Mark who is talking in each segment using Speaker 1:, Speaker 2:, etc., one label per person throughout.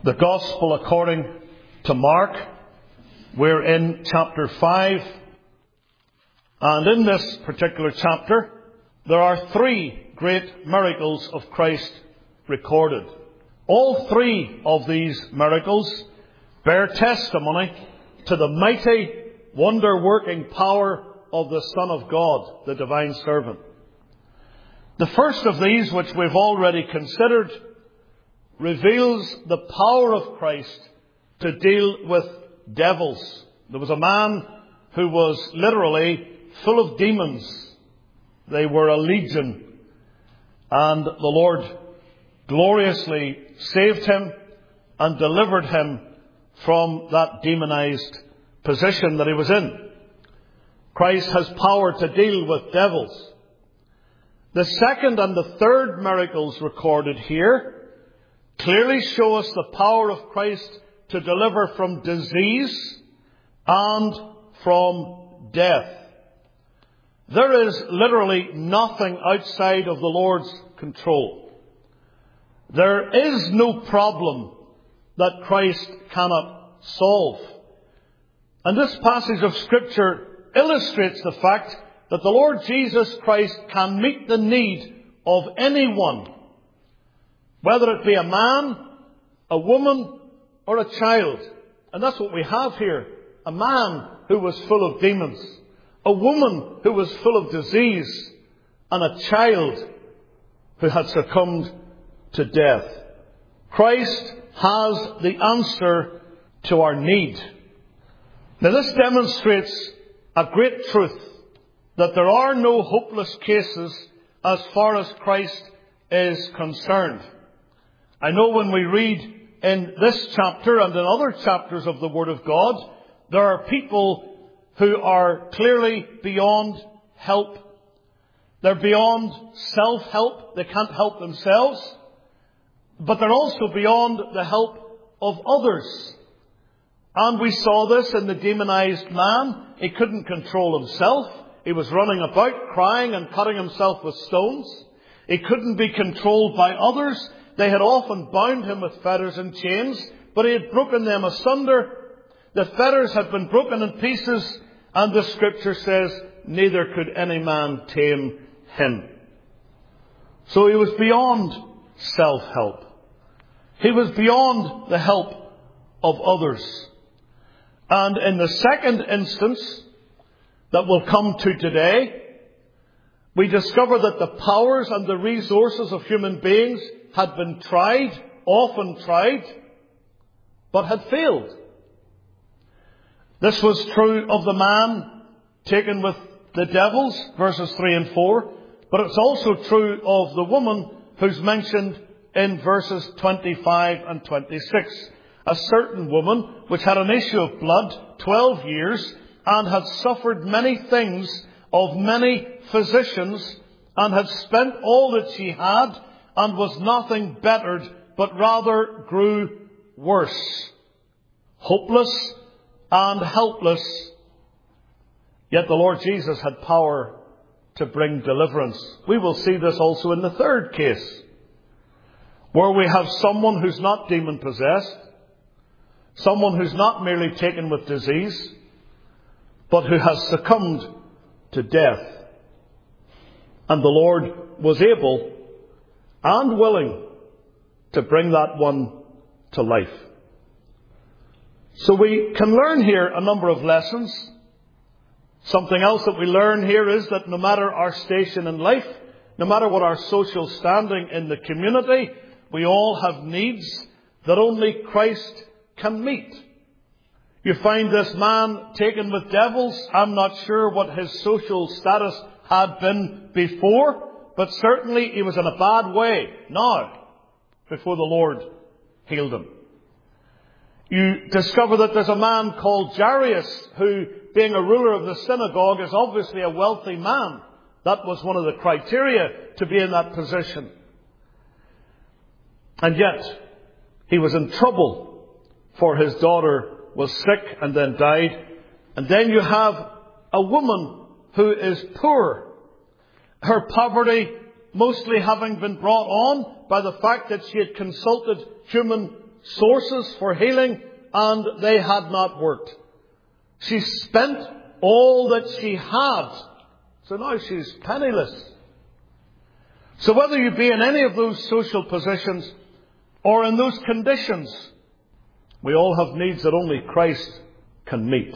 Speaker 1: The Gospel according to Mark. We're in chapter 5. And in this particular chapter, there are three great miracles of Christ recorded. All three of these miracles bear testimony to the mighty, wonder-working power of the Son of God, the divine servant. The first of these, which we've already considered, reveals the power of Christ to deal with devils. There was a man who was literally full of demons. They were a legion. And the Lord gloriously saved him and delivered him from that demonized position that he was in. Christ has power to deal with devils. The second and the third miracles recorded here clearly show us the power of Christ to deliver from disease and from death. There is literally nothing outside of the Lord's control. There is no problem that Christ cannot solve. And this passage of Scripture illustrates the fact that the Lord Jesus Christ can meet the need of anyone, whether it be a man, a woman, or a child. And that's what we have here. A man who was full of demons, a woman who was full of disease, and a child who had succumbed to death. Christ has the answer to our need. Now this demonstrates a great truth, that there are no hopeless cases as far as Christ is concerned. I know when we read in this chapter and in other chapters of the Word of God, there are people who are clearly beyond help. They're beyond self-help. They can't help themselves. But they're also beyond the help of others. And we saw this in the demonized man. He couldn't control himself. He was running about, crying and cutting himself with stones. He couldn't be controlled by others. They had often bound him with fetters and chains, but he had broken them asunder. The fetters had been broken in pieces, and the Scripture says, neither could any man tame him. So he was beyond self-help. He was beyond the help of others. And in the second instance that we'll come to today, we discover that the powers and the resources of human beings had been tried, often tried, but had failed. This was true of the man taken with the devils, verses 3 and 4, but it's also true of the woman who's mentioned in verses 25 and 26. A certain woman which had an issue of blood 12 years and had suffered many things of many physicians and had spent all that she had and was nothing bettered, but rather grew worse, hopeless and helpless. Yet the Lord Jesus had power to bring deliverance. We will see this also in the third case, where we have someone who's not demon-possessed, someone who's not merely taken with disease, but who has succumbed to death. And the Lord was able and willing to bring that one to life. So we can learn here a number of lessons. Something else that we learn here is that no matter our station in life, no matter what our social standing in the community, we all have needs that only Christ can meet. You find this man taken with devils. I'm not sure what his social status had been before, but certainly he was in a bad way now before the Lord healed him. You discover that there's a man called Jairus who, being a ruler of the synagogue, is obviously a wealthy man. That was one of the criteria to be in that position. And yet, he was in trouble, for his daughter was sick and then died. And then you have a woman who is poor. Her poverty mostly having been brought on by the fact that she had consulted human sources for healing, and they had not worked. She spent all that she had. So now she's penniless. So whether you be in any of those social positions or in those conditions, we all have needs that only Christ can meet.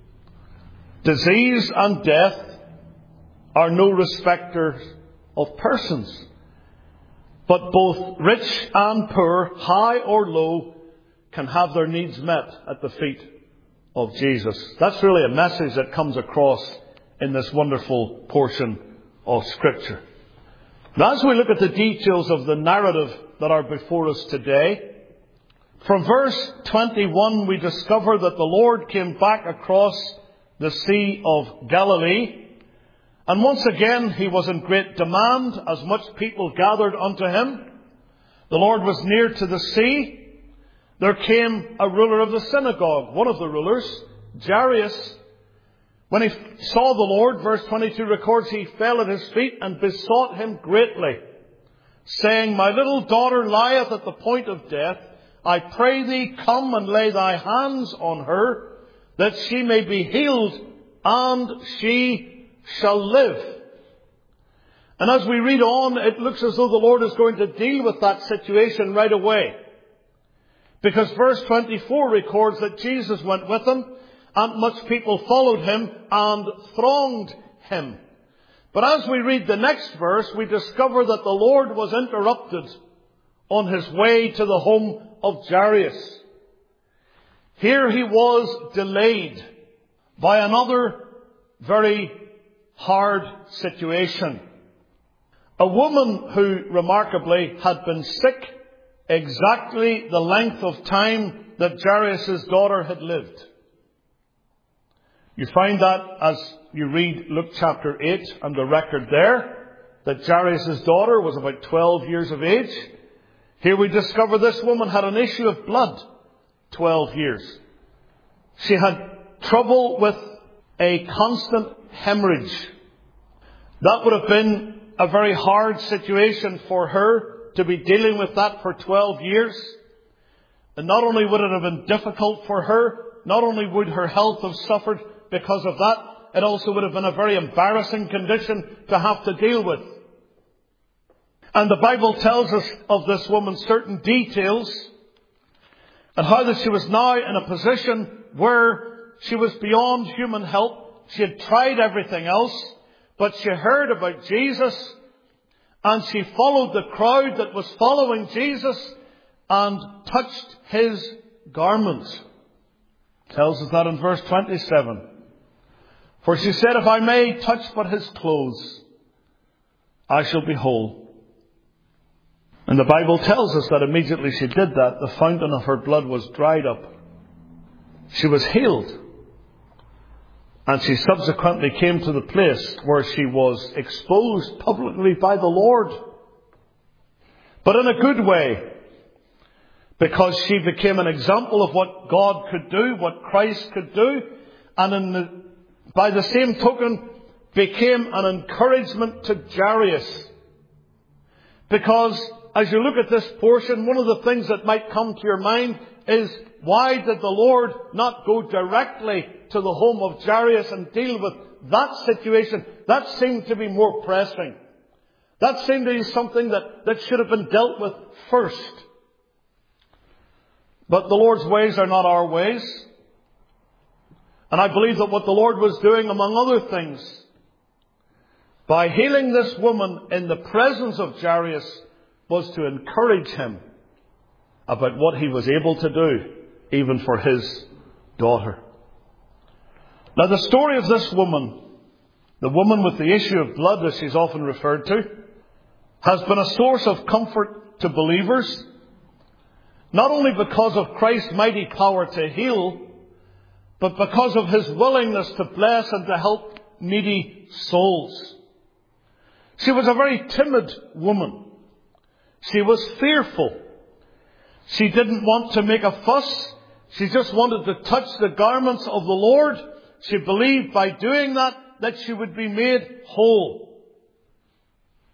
Speaker 1: Disease and death are no respecters of persons. But both rich and poor, high or low, can have their needs met at the feet of Jesus. That's really a message that comes across in this wonderful portion of Scripture. Now, as we look at the details of the narrative that are before us today, from verse 21 we discover that the Lord came back across the Sea of Galilee, and once again he was in great demand as much people gathered unto him. The Lord was near to the sea. There came a ruler of the synagogue, one of the rulers, Jairus. When he saw the Lord, verse 22 records, he fell at his feet and besought him greatly, saying, My little daughter lieth at the point of death. I pray thee, come and lay thy hands on her, that she may be healed, and she shall live. And as we read on, it looks as though the Lord is going to deal with that situation right away. Because verse 24 records that Jesus went with him, and much people followed him and thronged him. But as we read the next verse, we discover that the Lord was interrupted on his way to the home of Jairus. Here he was delayed by another very hard situation. A woman who remarkably had been sick exactly the length of time that Jairus' daughter had lived. You find that as you read Luke chapter 8 and the record there, that Jairus' daughter was about 12 years of age. Here we discover this woman had an issue of blood 12 years. She had trouble with a constant hemorrhage. That would have been a very hard situation for her to be dealing with that for 12 years. And not only would it have been difficult for her, not only would her health have suffered because of that, it also would have been a very embarrassing condition to have to deal with. And the Bible tells us of this woman certain details, and how that she was now in a position where she was beyond human help. She had tried everything else, but she heard about Jesus, and she followed the crowd that was following Jesus and touched his garment. It tells us that in verse 27. For she said, If I may touch but his clothes, I shall be whole. And the Bible tells us that immediately she did that, the fountain of her blood was dried up. She was healed. And she subsequently came to the place where she was exposed publicly by the Lord. But in a good way. Because she became an example of what God could do, what Christ could do. And by the same token, became an encouragement to Jairus. Because as you look at this portion, one of the things that might come to your mind is, why did the Lord not go directly to the home of Jairus and deal with that situation? That seemed to be more pressing. That seemed to be something that should have been dealt with first. But the Lord's ways are not our ways. And I believe that what the Lord was doing, among other things, by healing this woman in the presence of Jairus, was to encourage him about what he was able to do, even for his daughter. Now, the story of this woman, the woman with the issue of blood, as she's often referred to, has been a source of comfort to believers, not only because of Christ's mighty power to heal, but because of his willingness to bless and to help needy souls. She was a very timid woman. She was fearful. She didn't want to make a fuss. She just wanted to touch the garments of the Lord. She believed by doing that she would be made whole.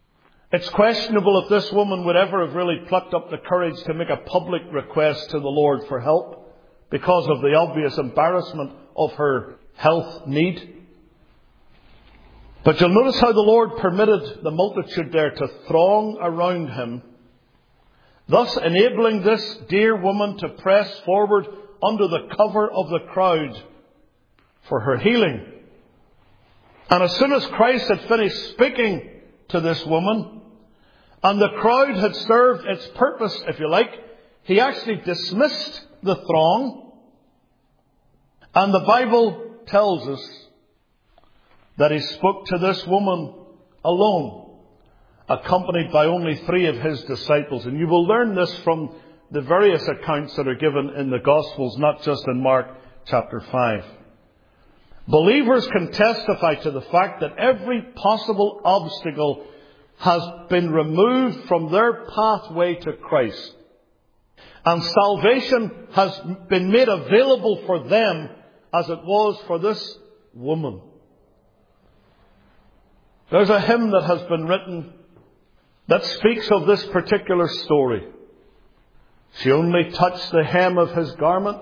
Speaker 1: It's questionable if this woman would ever have really plucked up the courage to make a public request to the Lord for help because of the obvious embarrassment of her health need. But you'll notice how the Lord permitted the multitude there to throng around him, thus enabling this dear woman to press forward under the cover of the crowd for her healing. And as soon as Christ had finished speaking to this woman, and the crowd had served its purpose, if you like, he actually dismissed the throng. And the Bible tells us that he spoke to this woman alone, accompanied by only 3 of his disciples. And you will learn this from the various accounts that are given in the Gospels, not just in Mark chapter 5. Believers can testify to the fact that every possible obstacle has been removed from their pathway to Christ. And salvation has been made available for them as it was for this woman. There's a hymn that has been written that speaks of this particular story. She only touched the hem of his garment,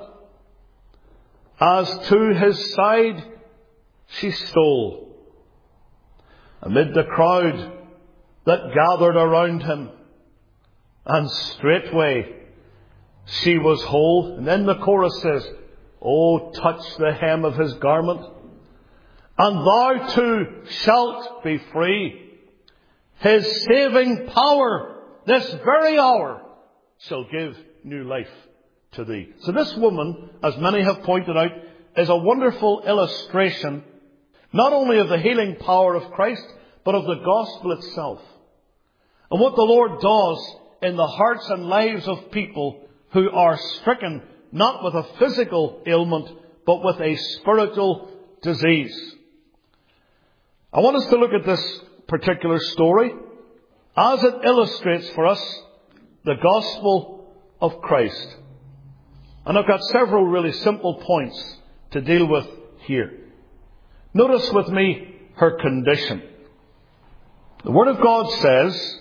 Speaker 1: as to his side she stole. Amid the crowd that gathered around him, and straightway she was whole. And then the chorus says, "Oh, touch the hem of his garment, and thou too shalt be free. His saving power this very hour shall give new life to thee." So this woman, as many have pointed out, is a wonderful illustration not only of the healing power of Christ, but of the gospel itself. And what the Lord does in the hearts and lives of people who are stricken not with a physical ailment, but with a spiritual disease. I want us to look at this particular story as it illustrates for us the gospel of Christ. And I've got several really simple points to deal with here. Notice with me her condition. The Word of God says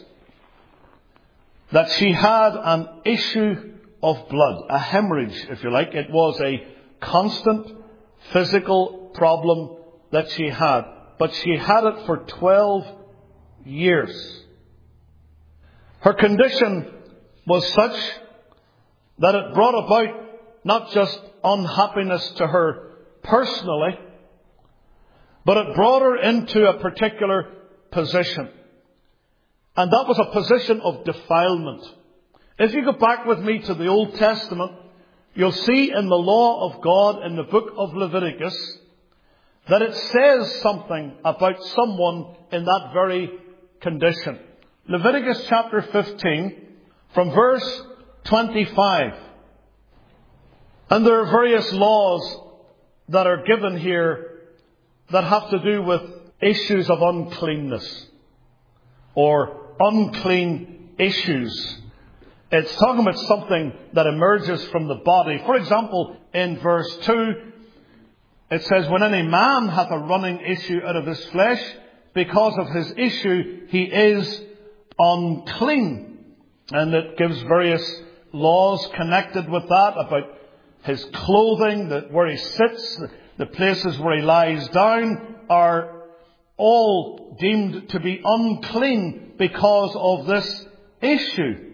Speaker 1: that she had an issue of blood, a hemorrhage, if you like. It was a constant physical problem that she had. But she had it for 12 years. Her condition was such that it brought about not just unhappiness to her personally, but it brought her into a particular position. And that was a position of defilement. If you go back with me to the Old Testament, you'll see in the law of God in the book of Leviticus that it says something about someone in that very condition. Leviticus chapter 15, from verse 25. And there are various laws that are given here that have to do with issues of uncleanness or unclean issues. It's talking about something that emerges from the body. For example, in verse 2, it says, "When any man hath a running issue out of his flesh, because of his issue he is unclean." And it gives various laws connected with that about his clothing, where he sits, the places where he lies down are all deemed to be unclean because of this issue.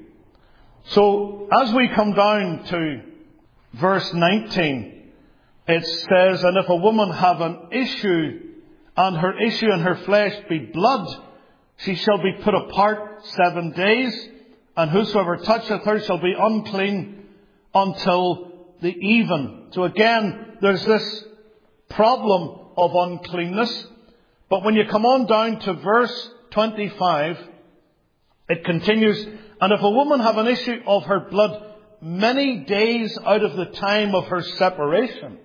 Speaker 1: So as we come down to verse 19, it says, "And if a woman have an issue, and her issue in her flesh be blood, she shall be put apart 7 days, and whosoever toucheth her shall be unclean until the even." So again, there's this problem of uncleanness. But when you come on down to verse 25, it continues, "And if a woman have an issue of her blood many days out of the time of her separation,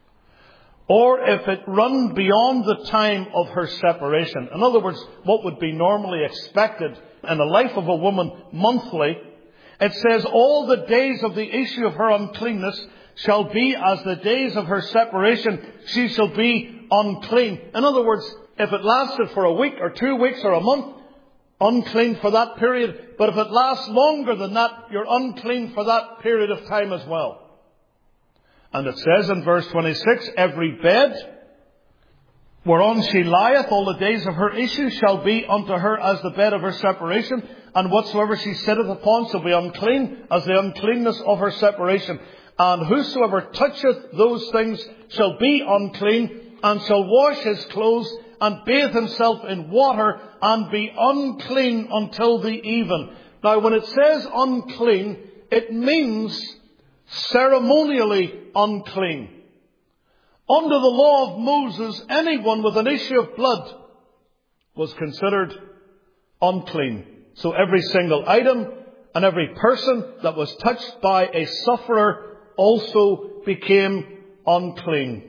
Speaker 1: or if it run beyond the time of her separation," in other words, what would be normally expected in the life of a woman monthly, it says, "All the days of the issue of her uncleanness shall be as the days of her separation. She shall be unclean." In other words, if it lasted for a week or 2 weeks or a month, unclean for that period. But if it lasts longer than that, you're unclean for that period of time as well. And it says in verse 26, every bed whereon she lieth all the days of her issue shall be unto her as the bed of her separation, and whatsoever she sitteth upon shall be unclean as the uncleanness of her separation. And whosoever toucheth those things shall be unclean, and shall wash his clothes, and bathe himself in water, and be unclean until the even. Now when it says unclean, it means ceremonially unclean. Under the law of Moses, anyone with an issue of blood was considered unclean. So every single item and every person that was touched by a sufferer also became unclean.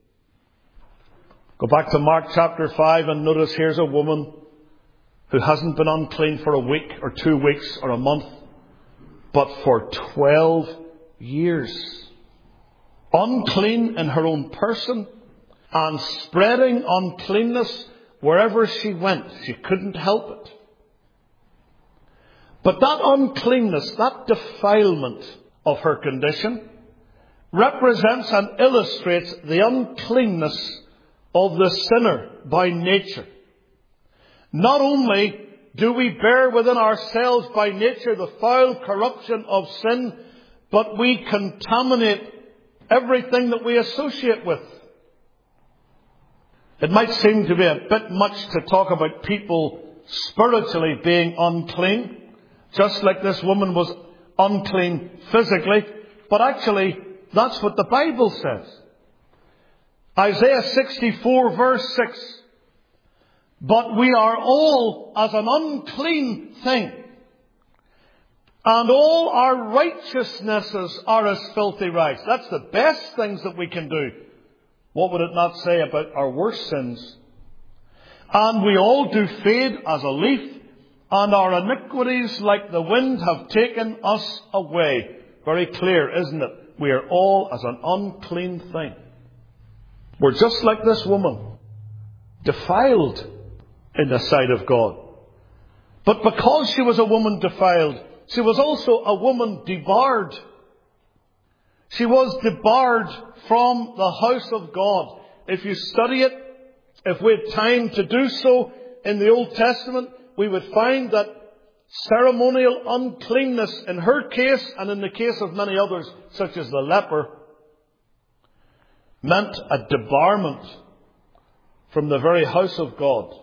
Speaker 1: Go back to Mark chapter 5 and notice here's a woman who hasn't been unclean for a week or 2 weeks or a month, but for 12 years. Unclean in her own person and spreading uncleanness wherever she went. She couldn't help it. But that uncleanness, that defilement of her condition, represents and illustrates the uncleanness of the sinner by nature. Not only do we bear within ourselves by nature the foul corruption of sin, but we contaminate everything that we associate with. It might seem to be a bit much to talk about people spiritually being unclean, just like this woman was unclean physically, but actually that's what the Bible says. Isaiah 64 verse 6. But we are all as an unclean thing, and all our righteousnesses are as filthy rags. That's the best things that we can do. What would it not say about our worst sins? And we all do fade as a leaf, and our iniquities like the wind have taken us away. Very clear, isn't it? We are all as an unclean thing. We're just like this woman, defiled in the sight of God. But because she was a woman defiled, she was also a woman debarred. She was debarred from the house of God. If you study it, if we had time to do so in the Old Testament, we would find that ceremonial uncleanness in her case and in the case of many others, such as the leper, meant a debarment from the very house of God.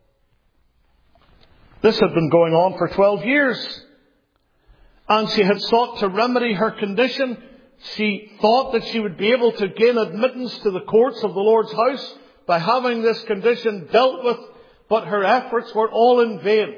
Speaker 1: This had been going on for 12 years. And she had sought to remedy her condition. She thought that she would be able to gain admittance to the courts of the Lord's house by having this condition dealt with, but her efforts were all in vain.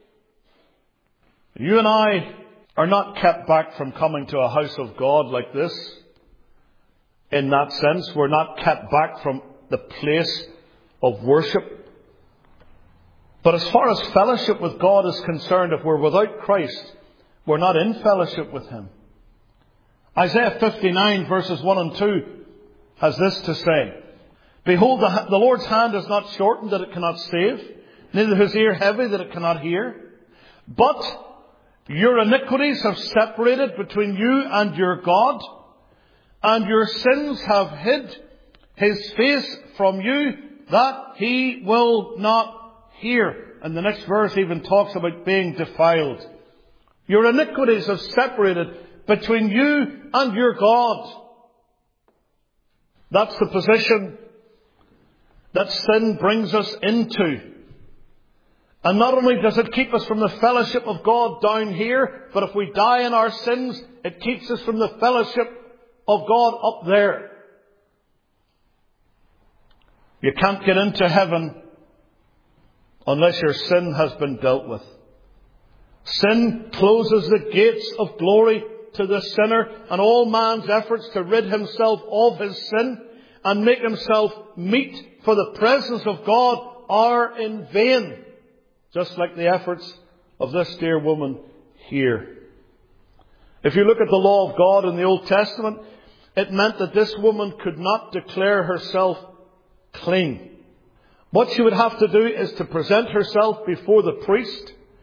Speaker 1: You and I are not kept back from coming to a house of God like this. In that sense, we're not kept back from the place of worship. But as far as fellowship with God is concerned, if we're without Christ, we're not in fellowship with Him. Isaiah 59 verses 1 and 2 has this to say. Behold, the Lord's hand is not shortened that it cannot save, neither his ear heavy that it cannot hear. But your iniquities have separated between you and your God, and your sins have hid His face from you, that He will not hear. And the next verse even talks about being defiled. Your iniquities have separated between you and your God. That's the position that sin brings us into. And not only does it keep us from the fellowship of God down here, but if we die in our sins, it keeps us from the fellowship of God up there. You can't get into heaven unless your sin has been dealt with. Sin closes the gates of glory to the sinner, and all man's efforts to rid himself of his sin and make himself meet for the presence of God are in vain. Just like the efforts of this dear woman here. If you look at the law of God in the Old Testament, it meant that this woman could not declare herself clean. What she would have to do is to present herself before the priest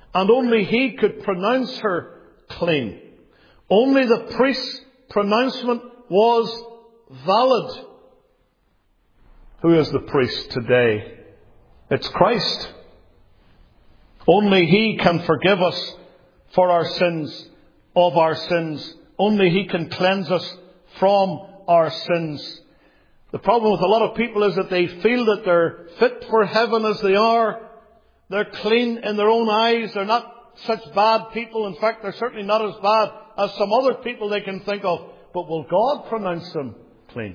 Speaker 1: and only he could pronounce her clean. Only the priest's pronouncement was valid. Who is the priest today? It's Christ. Only he can forgive us for our sins, of our sins. Only he can cleanse us from our sins. The problem with a lot of people is that they feel that they're fit for heaven as they are. They're clean in their own eyes. They're not such bad people. In fact, they're certainly not as bad as some other people they can think of. But will God pronounce them clean?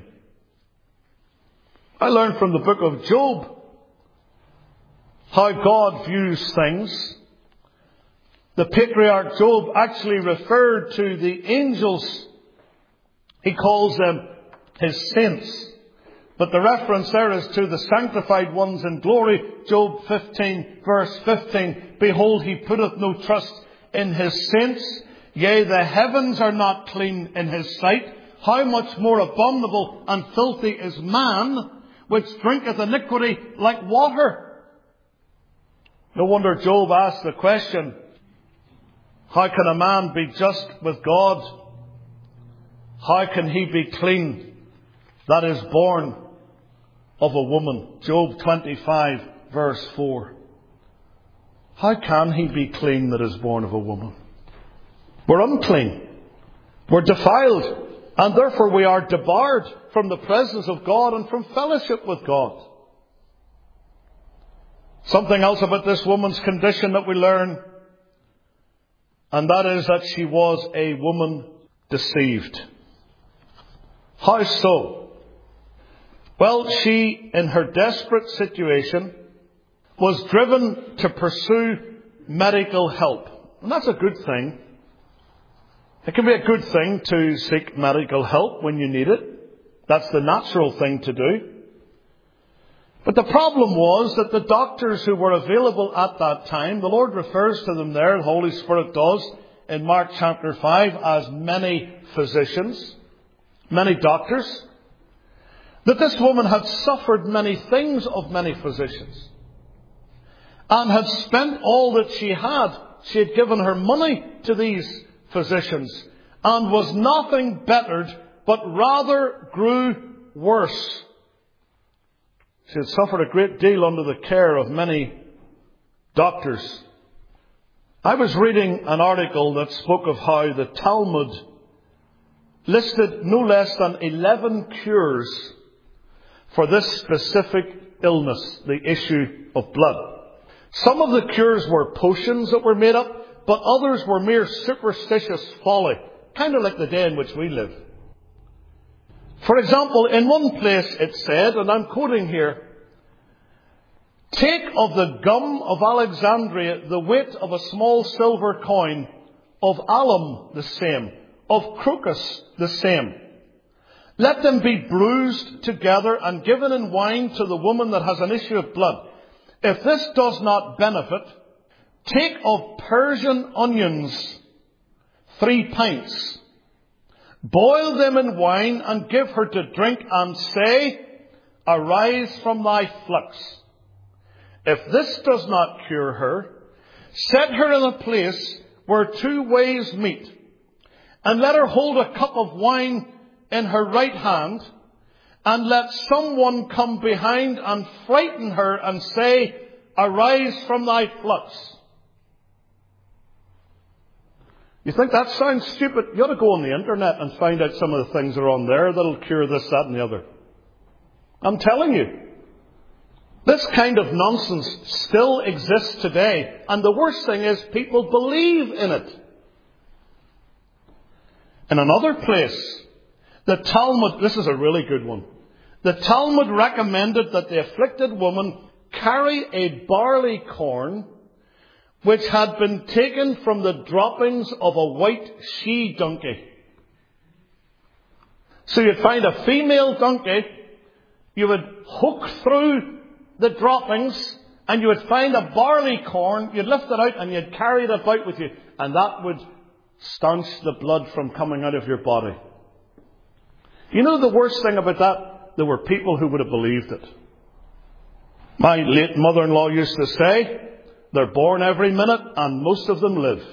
Speaker 1: I learned from the book of Job how God views things. The patriarch Job actually referred to the angels. He calls them his saints. But the reference there is to the sanctified ones in glory. Job 15 verse 15. Behold, he putteth no trust in his saints. Yea, the heavens are not clean in his sight. How much more abominable and filthy is man, which drinketh iniquity like water. No wonder Job asked the question, how can a man be just with God? How can he be clean that is born of a woman? Job 25 verse 4. How can he be clean that is born of a woman? We're unclean. We're defiled. And therefore we are debarred from the presence of God and from fellowship with God. Something else about this woman's condition that we learn, and that is that she was a woman deceived. How so? Well, she, in her desperate situation, was driven to pursue medical help. And that's a good thing. It can be a good thing to seek medical help when you need it. That's the natural thing to do. But the problem was that the doctors who were available at that time, the Lord refers to them there, the Holy Spirit does, in Mark chapter 5, as many physicians, many doctors, that this woman had suffered many things of many physicians and had spent all that she had. She had given her money to these physicians and was nothing bettered, but rather grew worse. She had suffered a great deal under the care of many doctors. I was reading an article that spoke of how the Talmud listed no less than 11 cures for this specific illness, the issue of blood. Some of the cures were potions that were made up, but others were mere superstitious folly, kind of like the day in which we live. For example, in one place it said, and I'm quoting here, take of the gum of Alexandria the weight of a small silver coin, of alum the same, of crocus the same. Let them be bruised together and given in wine to the woman that has an issue of blood. If this does not benefit, take of Persian onions 3 pints. Boil them in wine and give her to drink and say, arise from thy flux. If this does not cure her, set her in a place where 2 ways meet, and let her hold a cup of wine in her right hand, and let someone come behind and frighten her and say, arise from thy flux. You think that sounds stupid? You ought to go on the internet and find out some of the things that are on there that'll cure this, that and the other. I'm telling you. This kind of nonsense still exists today. And the worst thing is people believe in it. In another place, the Talmud, this is a really good one. The Talmud recommended that the afflicted woman carry a barley corn which had been taken from the droppings of a white she-donkey. So you'd find a female donkey, you would hook through the droppings, and you would find a barley corn, you'd lift it out and you'd carry it about with you, and that would staunch the blood from coming out of your body. You know the worst thing about that? There were people who would have believed it. My late mother-in-law used to say They're born every minute, and most of them live.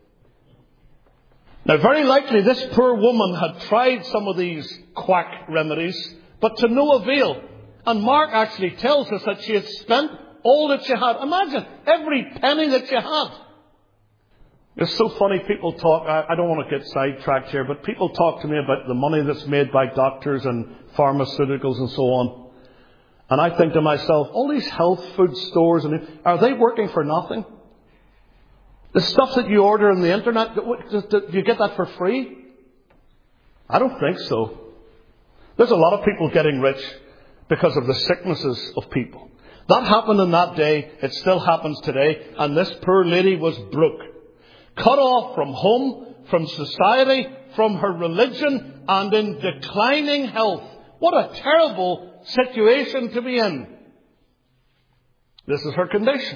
Speaker 1: Now, very likely this poor woman had tried some of these quack remedies, but to no avail. And Mark actually tells us that she had spent all that she had. Imagine, every penny that she had. It's so funny, people talk, I don't want to get sidetracked here, but people talk to me about the money that's made by doctors and pharmaceuticals and so on. And I think to myself, all these health food stores, are they working for nothing? The stuff that you order on the internet, do you get that for free? I don't think so. There's a lot of people getting rich because of the sicknesses of people. That happened in that day. It still happens today. And this poor lady was broke. Cut off from home, from society, from her religion, and in declining health. What a terrible situation to be in. This is her condition.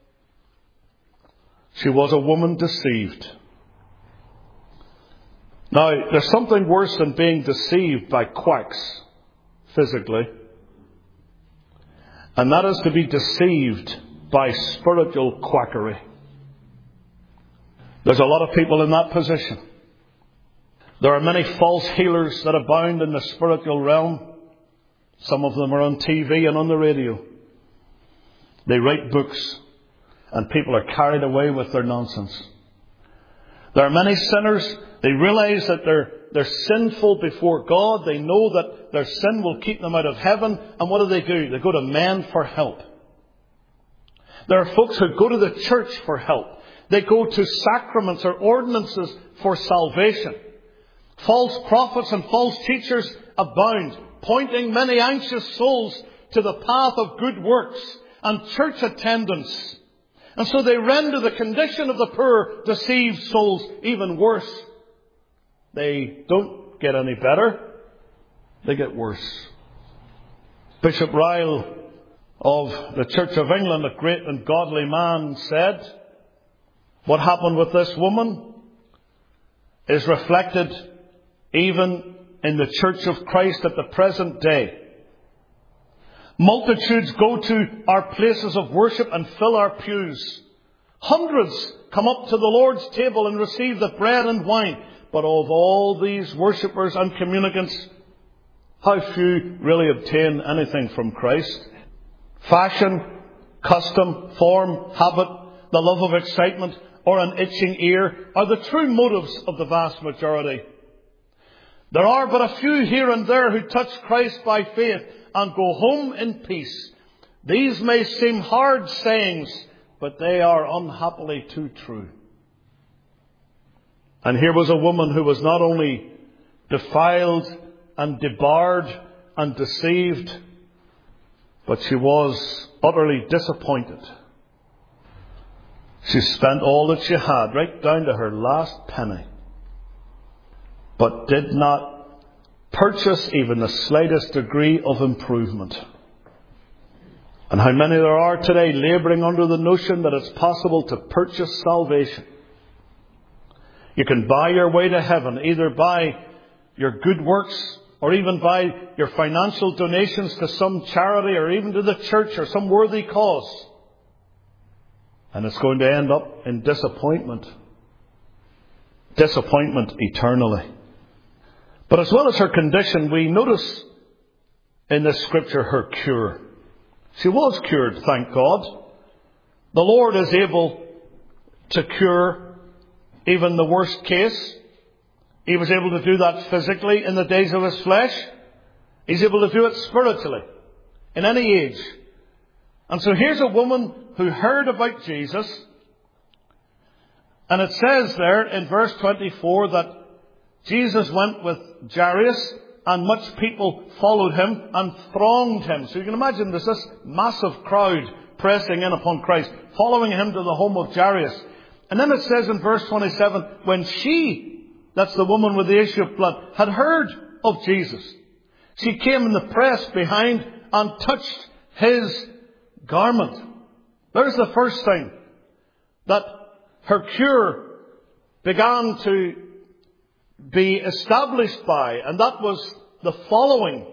Speaker 1: She was a woman deceived. Now, there's something worse than being deceived by quacks physically. And that is to be deceived by spiritual quackery. There's a lot of people in that position. There are many false healers that abound in the spiritual realm. Some of them are on TV and on the radio. They write books, and people are carried away with their nonsense. There are many sinners. They realize that they're sinful before God. They know that their sin will keep them out of heaven. And what do? They go to men for help. There are folks who go to the church for help. They go to sacraments or ordinances for salvation. False prophets and false teachers abound, pointing many anxious souls to the path of good works and church attendance. And so they render the condition of the poor, deceived souls even worse. They don't get any better. They get worse. Bishop Ryle of the Church of England, a great and godly man, said, what happened with this woman is reflected even in the Church of Christ at the present day. Multitudes go to our places of worship and fill our pews. Hundreds come up to the Lord's table and receive the bread and wine. But of all these worshippers and communicants, how few really obtain anything from Christ? Fashion, custom, form, habit, the love of excitement, or an itching ear are the true motives of the vast majority. There are but a few here and there who touch Christ by faith and go home in peace. These may seem hard sayings, but they are unhappily too true. And here was a woman who was not only defiled and debarred and deceived, but she was utterly disappointed. She spent all that she had, right down to her last penny, but did not purchase even the slightest degree of improvement. And how many there are today labouring under the notion that it's possible to purchase salvation. You can buy your way to heaven, either by your good works or even by your financial donations to some charity or even to the church or some worthy cause. And it's going to end up in disappointment. Disappointment eternally. But as well as her condition, we notice in this scripture her cure. She was cured, thank God. The Lord is able to cure even the worst case. He was able to do that physically in the days of his flesh. He's able to do it spiritually in any age. And so here's a woman who heard about Jesus. And it says there in verse 24 that Jesus went with Jairus and much people followed him and thronged him. So you can imagine there's this massive crowd pressing in upon Christ, following him to the home of Jairus. And then it says in verse 27, when she, that's the woman with the issue of blood, had heard of Jesus, she came in the press behind and touched his garment. There's the first thing that her cure began to be established by, and that was the following.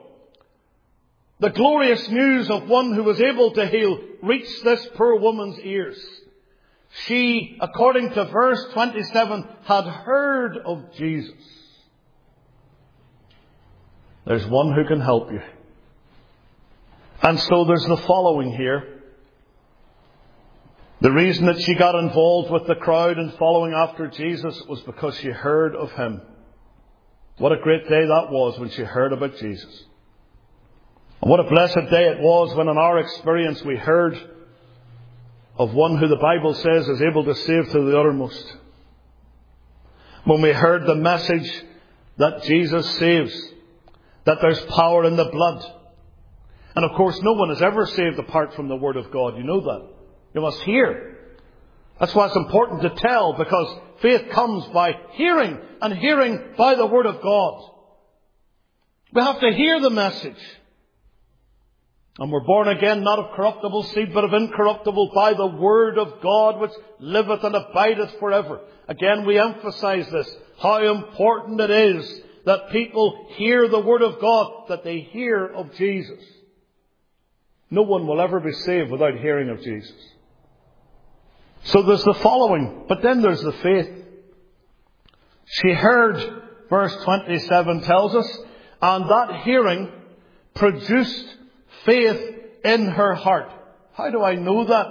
Speaker 1: The glorious news of one who was able to heal reached this poor woman's ears. she, according to verse 27, had heard of Jesus. There's one who can help you. And so there's the following here. The reason that she got involved with the crowd and following after Jesus was because she heard of him. What a great day that was when she heard about Jesus. And what a blessed day it was when in our experience we heard of one who the Bible says is able to save to the uttermost. When we heard the message that Jesus saves, that there's power in the blood. And of course no one is ever saved apart from the Word of God. You know that. You must hear. That's why it's important to tell, because faith comes by hearing, and hearing by the Word of God. We have to hear the message. And we're born again not of corruptible seed, but of incorruptible, by the Word of God, which liveth and abideth forever. Again, we emphasize this, how important it is that people hear the Word of God, that they hear of Jesus. No one will ever be saved without hearing of Jesus. So there's the following, but then there's the faith. She heard, verse 27 tells us, and that hearing produced faith in her heart. How do I know that?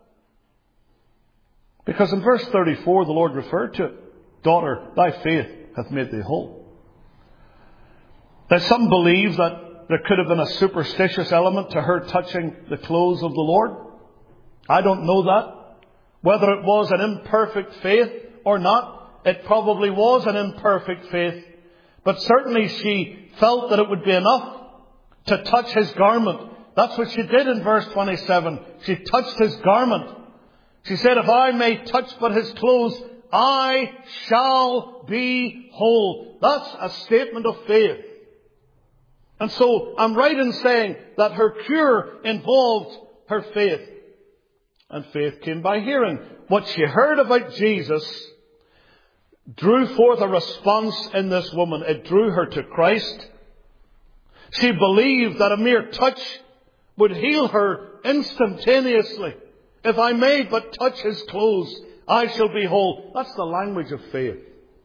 Speaker 1: Because in verse 34 the Lord referred to it. Daughter, thy faith hath made thee whole. Now some believe that there could have been a superstitious element to her touching the clothes of the Lord. I don't know that. Whether it was an imperfect faith or not, it probably was an imperfect faith. But certainly she felt that it would be enough to touch his garment. That's what she did in verse 27. She touched his garment. She said, if I may touch but his clothes, I shall be whole. That's a statement of faith. And so I'm right in saying that her cure involved her faith. And faith came by hearing. What she heard about Jesus drew forth a response in this woman. It drew her to Christ. She believed that a mere touch would heal her instantaneously. If I may but touch his clothes, I shall be whole. That's the language of faith.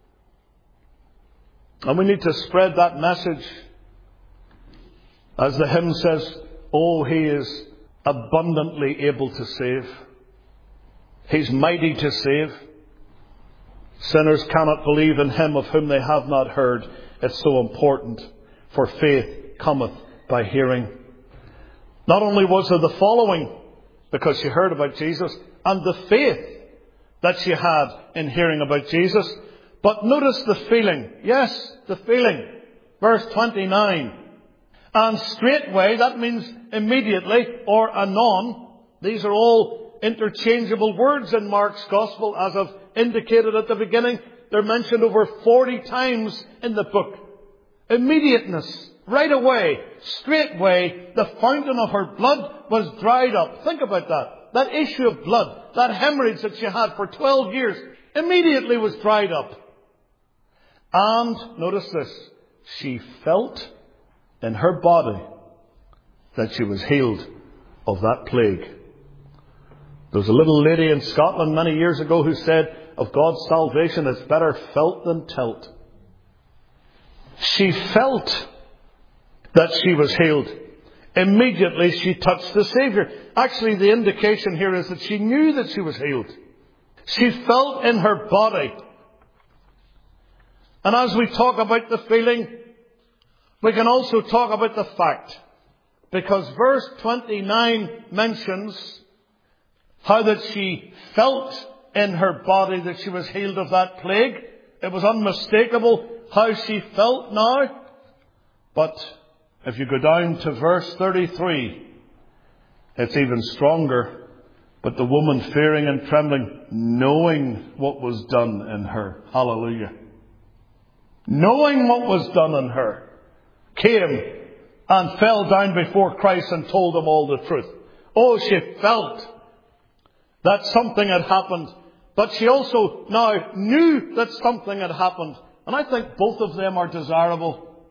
Speaker 1: And we need to spread that message. As the hymn says, oh, he is abundantly able to save. He's mighty to save. Sinners cannot believe in him of whom they have not heard. It's so important. For faith cometh by hearing. Not only was there the following, because she heard about Jesus, and the faith that she had in hearing about Jesus, but notice the feeling. Yes, the feeling. Verse 29. And straightway, that means immediately or anon. These are all interchangeable words in Mark's Gospel, as I've indicated at the beginning. They're mentioned over 40 times in the book. Immediateness, right away, straightway, the fountain of her blood was dried up. Think about that. That issue of blood, that hemorrhage that she had for 12 years, immediately was dried up. And, notice this, she felt in her body that she was healed of that plague. There was a little lady in Scotland many years ago who said, of God's salvation, it's better felt than telt. She felt that she was healed. Immediately she touched the Savior. Actually, the indication here is that she knew that she was healed. She felt in her body. And as we talk about the feeling, we can also talk about the fact. Because verse 29 mentions how that she felt in her body that she was healed of that plague. It was unmistakable how she felt now. But if you go down to verse 33, it's even stronger. But the woman, fearing and trembling, knowing what was done in her. Hallelujah. Knowing what was done in her, came and fell down before Christ and told him all the truth. Oh, she felt that something had happened. But she also now knew that something had happened. And I think both of them are desirable.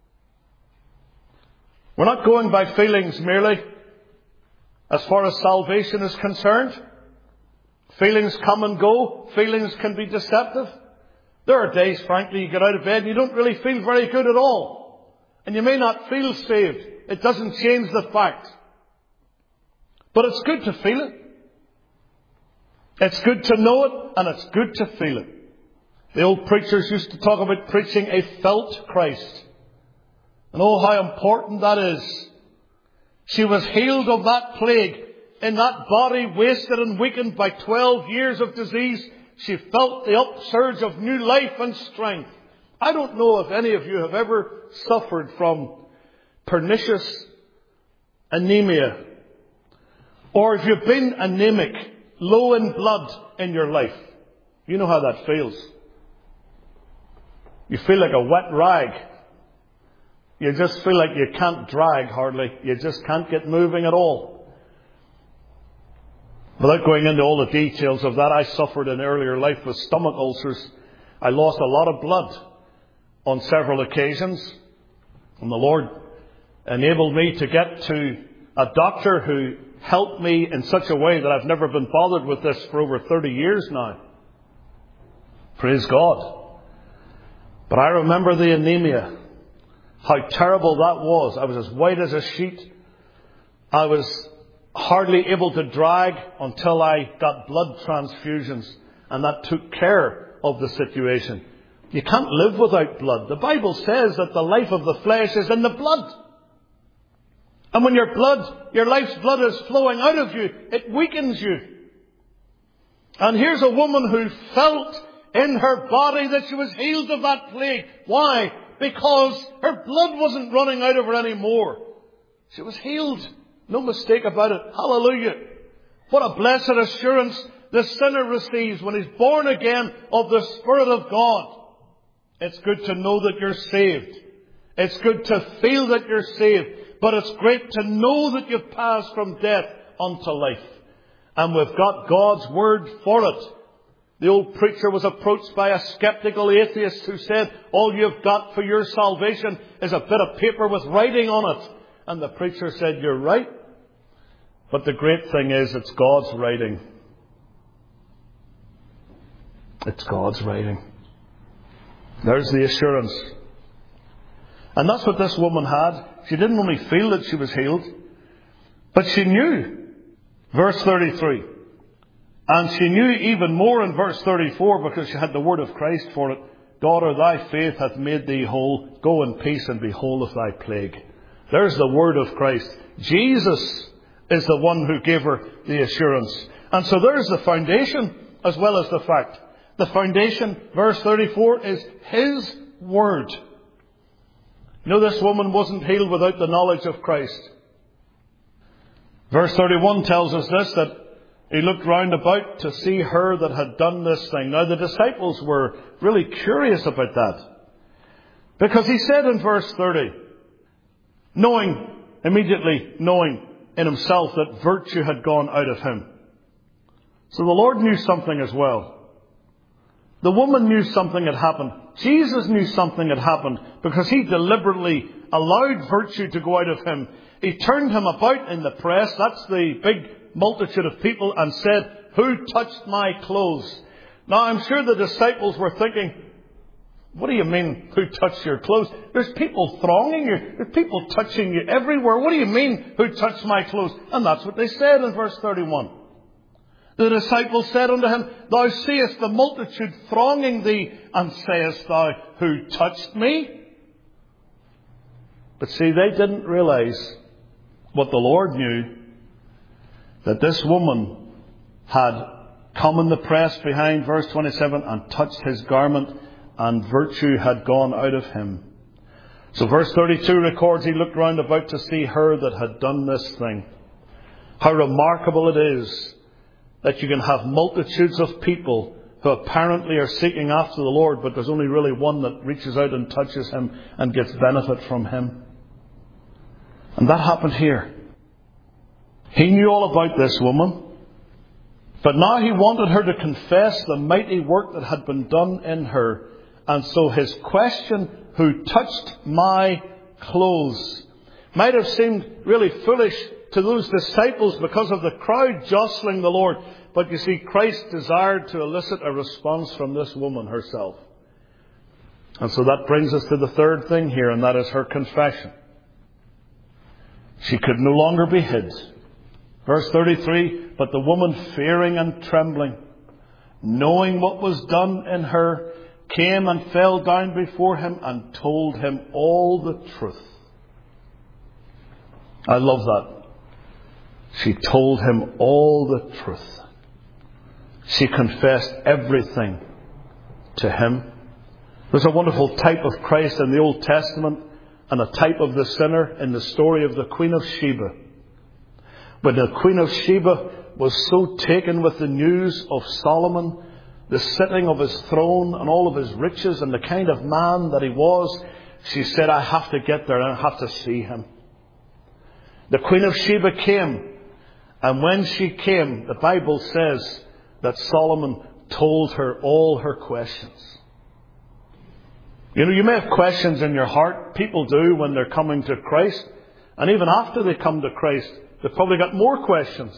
Speaker 1: We're not going by feelings merely as far as salvation is concerned. Feelings come and go. Feelings can be deceptive. There are days, frankly, you get out of bed and you don't really feel very good at all. And you may not feel saved. It doesn't change the fact. But it's good to feel it. It's good to know it, and it's good to feel it. The old preachers used to talk about preaching a felt Christ. And oh, how important that is. She was healed of that plague. In that body wasted and weakened by 12 years of disease, she felt the upsurge of new life and strength. I don't know if any of you have ever suffered from pernicious anemia, or if you've been anemic, low in blood in your life. You know how that feels. You feel like a wet rag. You just feel like you can't drag hardly. You just can't get moving at all. Without going into all the details of that, I suffered in earlier life with stomach ulcers. I lost a lot of blood on several occasions. And the Lord enabled me to get to a doctor who helped me in such a way that I've never been bothered with this for over 30 years now. Praise God. But I remember the anemia. How terrible that was. I was as white as a sheet. I was hardly able to drag until I got blood transfusions, and that took care of the situation. You can't live without blood. The Bible says that the life of the flesh is in the blood. And when your life's blood is flowing out of you, it weakens you. And here's a woman who felt in her body that she was healed of that plague. Why? Because her blood wasn't running out of her anymore. She was healed. No mistake about it. Hallelujah. What a blessed assurance the sinner receives when he's born again of the Spirit of God. It's good to know that you're saved. It's good to feel that you're saved. But it's great to know that you've passed from death unto life. And we've got God's Word for it. The old preacher was approached by a skeptical atheist who said, all you've got for your salvation is a bit of paper with writing on it. And the preacher said, you're right. But the great thing is, it's God's writing. It's God's writing. There's the assurance. And that's what this woman had. She didn't only feel that she was healed, but she knew. Verse 33. And she knew even more in verse 34, because she had the word of Christ for it. Daughter, thy faith hath made thee whole. Go in peace and be whole of thy plague. There's the word of Christ. Jesus is the one who gave her the assurance. And so there's the foundation as well as the fact. The foundation, verse 34, is His word. You know, this woman wasn't healed without the knowledge of Christ. Verse 31 tells us this, that he looked round about to see her that had done this thing. Now the disciples were really curious about that. Because he said in verse 30, immediately knowing in himself that virtue had gone out of him. So the Lord knew something as well. The woman knew something had happened. Jesus knew something had happened because he deliberately allowed virtue to go out of him. He turned him about in the press, that's the big multitude of people, and said, who touched my clothes? Now I'm sure the disciples were thinking, what do you mean, who touched your clothes? There's people thronging you. There's people touching you everywhere. What do you mean, who touched my clothes? And that's what they said in verse 31. The disciples said unto him, thou seest the multitude thronging thee, and sayest thou, who touched me? But see, they didn't realize what the Lord knew, that this woman had come in the press behind, verse 27, and touched his garment, and virtue had gone out of him. So verse 32 records, he looked round about to see her that had done this thing. How remarkable it is that you can have multitudes of people who apparently are seeking after the Lord, but there's only really one that reaches out and touches him and gets benefit from him. And that happened here. He knew all about this woman, but now he wanted her to confess the mighty work that had been done in her. And so his question, who touched my clothes, might have seemed really foolish to those disciples because of the crowd jostling the Lord. But you see, Christ desired to elicit a response from this woman herself. And so that brings us to the third thing here, and that is her confession. She could no longer be hid. Verse 33, but the woman, fearing and trembling, knowing what was done in her, came and fell down before him and told him all the truth. I love that. She told him all the truth. She confessed everything to him. There's a wonderful type of Christ in the Old Testament and a type of the sinner in the story of the Queen of Sheba. When the Queen of Sheba was so taken with the news of Solomon, the sitting of his throne and all of his riches and the kind of man that he was, she said, I have to get there and I have to see him. The Queen of Sheba came, and when she came, the Bible says that Solomon told her all her questions. You know, you may have questions in your heart. People do when they're coming to Christ. And even after they come to Christ, they've probably got more questions.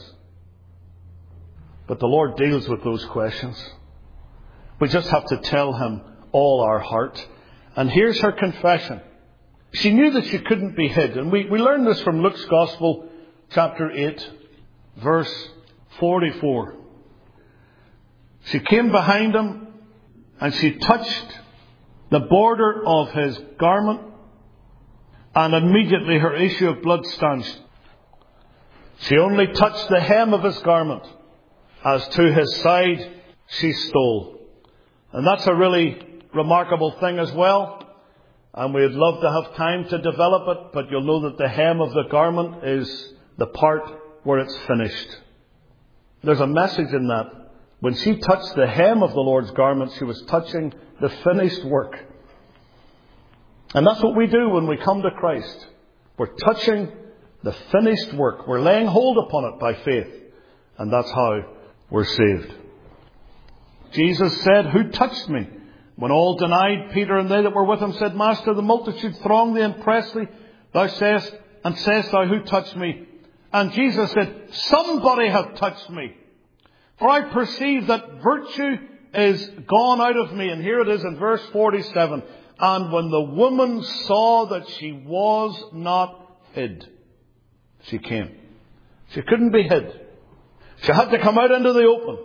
Speaker 1: But the Lord deals with those questions. We just have to tell him all our heart. And here's her confession. She knew that she couldn't be hid. And we learn this from Luke's Gospel, chapter 8, verse 44. She came behind him and she touched the border of his garment, and immediately her issue of blood stanched. She only touched the hem of his garment. As to his side, she stole. And that's a really remarkable thing as well. And we'd love to have time to develop it, but you'll know that the hem of the garment is the part where it's finished. There's a message in that. When she touched the hem of the Lord's garment, she was touching the finished work. And that's what we do when we come to Christ. We're touching the finished work. We're laying hold upon it by faith. And that's how we're saved. Jesus said, who touched me? When all denied, Peter and they that were with him said, Master, the multitude throng thee and press thee. Thou sayest, and sayest thou, who touched me? And Jesus said, somebody hath touched me. For I perceive that virtue is gone out of me. And here it is in verse 47. And when the woman saw that she was not hid, she came. She couldn't be hid. She had to come out into the open,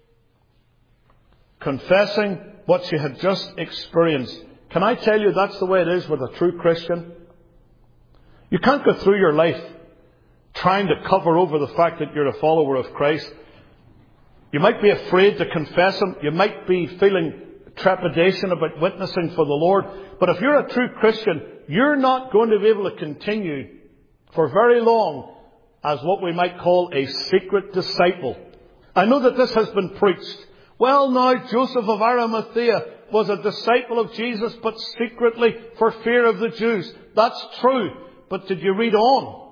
Speaker 1: confessing what she had just experienced. Can I tell you that's the way it is with a true Christian? You can't go through your life trying to cover over the fact that you're a follower of Christ. You might be afraid to confess him. You might be feeling trepidation about witnessing for the Lord. But if you're a true Christian, you're not going to be able to continue for very long as what we might call a secret disciple. I know that this has been preached. Well, now, Joseph of Arimathea was a disciple of Jesus, but secretly for fear of the Jews. That's true. But did you read on?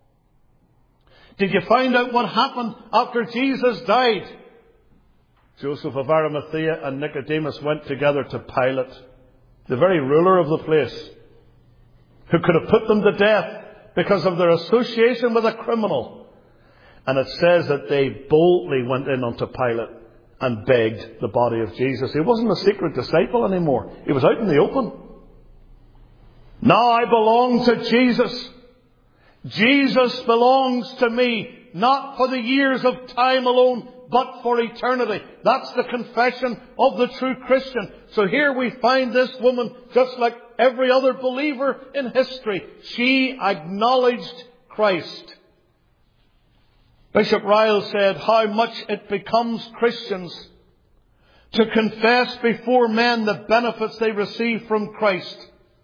Speaker 1: Did you find out what happened after Jesus died? Joseph of Arimathea and Nicodemus went together to Pilate, the very ruler of the place, who could have put them to death because of their association with a criminal. And it says that they boldly went in unto Pilate and begged the body of Jesus. He wasn't a secret disciple anymore. He was out in the open. Now I belong to Jesus. Jesus belongs to me, not for the years of time alone, but for eternity. That's the confession of the true Christian. So here we find this woman, just like every other believer in history. She acknowledged Christ. Bishop Ryle said, how much it becomes Christians to confess before men the benefits they receive from Christ.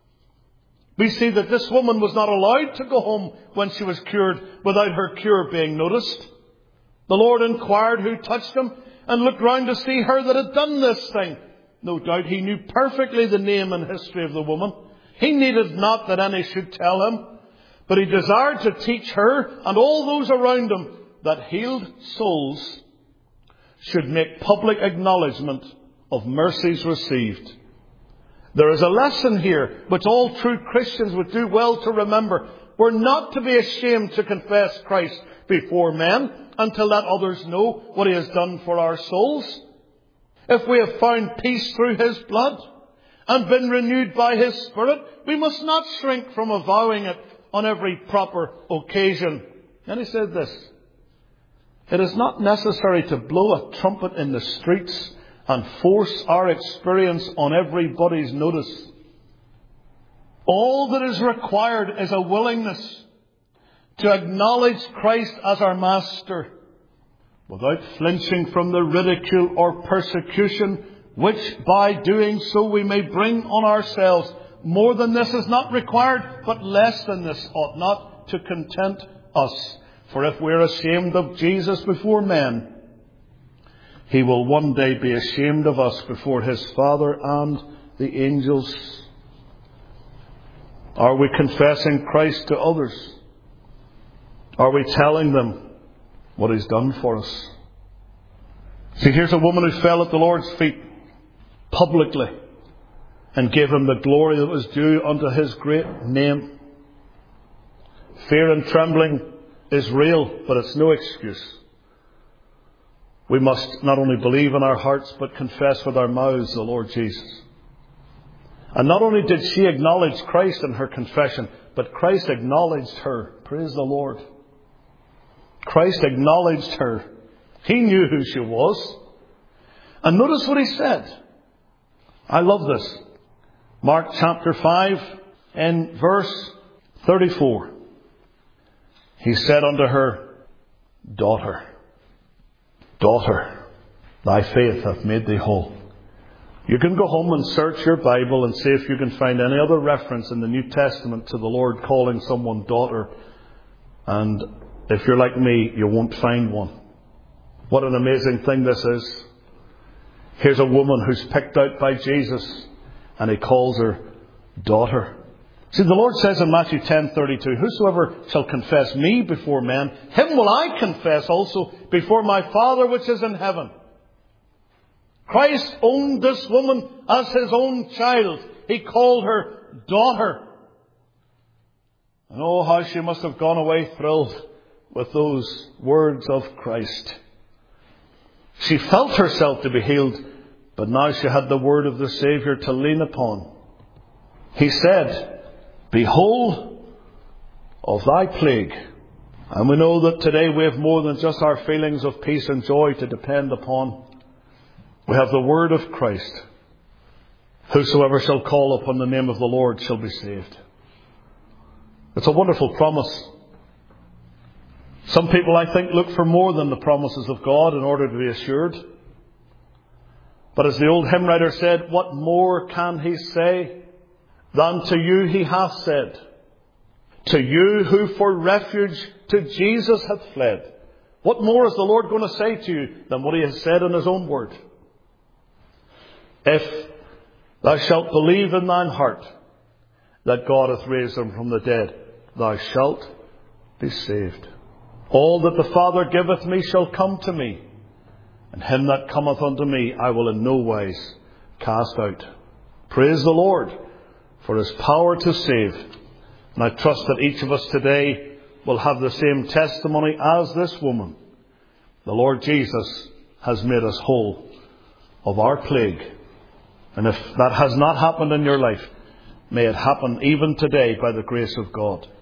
Speaker 1: We see that this woman was not allowed to go home when she was cured without her cure being noticed. The Lord inquired who touched him and looked round to see her that had done this thing. No doubt he knew perfectly the name and history of the woman. He needed not that any should tell him, but he desired to teach her and all those around him that healed souls should make public acknowledgement of mercies received. There is a lesson here which all true Christians would do well to remember. We're not to be ashamed to confess Christ before men and to let others know what He has done for our souls. If we have found peace through His blood and been renewed by His Spirit, we must not shrink from avowing it on every proper occasion. And he said this: it is not necessary to blow a trumpet in the streets and force our experience on everybody's notice. All that is required is a willingness to acknowledge Christ as our Master, without flinching from the ridicule or persecution which by doing so we may bring on ourselves. More than this is not required, but less than this ought not to content us. For if we are ashamed of Jesus before men, He will one day be ashamed of us before His Father and the angels. Are we confessing Christ to others? Are we telling them what He's done for us? See, here's a woman who fell at the Lord's feet publicly and gave Him the glory that was due unto His great name. Fear and trembling is real, but it's no excuse. We must not only believe in our hearts, but confess with our mouths the Lord Jesus. And not only did she acknowledge Christ in her confession, but Christ acknowledged her. Praise the Lord. Christ acknowledged her. He knew who she was. And notice what He said. I love this. Mark chapter 5 in verse 34. He said unto her, Daughter, daughter, thy faith hath made thee whole. You can go home and search your Bible and see if you can find any other reference in the New Testament to the Lord calling someone daughter. And if you're like me, you won't find one. What an amazing thing this is. Here's a woman who's picked out by Jesus, and He calls her daughter. See, the Lord says in Matthew 10:32, Whosoever shall confess me before men, him will I confess also before my Father which is in heaven. Christ owned this woman as His own child. He called her daughter. And oh, how she must have gone away thrilled with those words of Christ. She felt herself to be healed, but now she had the word of the Saviour to lean upon. He said, Behold of thy plague. And we know that today we have more than just our feelings of peace and joy to depend upon. We have the word of Christ. Whosoever shall call upon the name of the Lord shall be saved. It's a wonderful promise. Some people, I think, look for more than the promises of God in order to be assured. But as the old hymn writer said, what more can He say than to you He hath said? To you who for refuge to Jesus hath fled. What more is the Lord going to say to you than what He has said in His own word? If thou shalt believe in thine heart that God hath raised Him from the dead, thou shalt be saved. All that the Father giveth me shall come to me, and him that cometh unto me I will in no wise cast out. Praise the Lord for His power to save. And I trust that each of us today will have the same testimony as this woman. The Lord Jesus has made us whole of our plague. And if that has not happened in your life, may it happen even today by the grace of God.